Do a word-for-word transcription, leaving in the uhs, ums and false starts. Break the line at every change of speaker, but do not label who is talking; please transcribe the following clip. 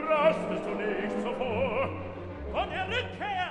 rastest du nicht so vor. Von der Rückkehr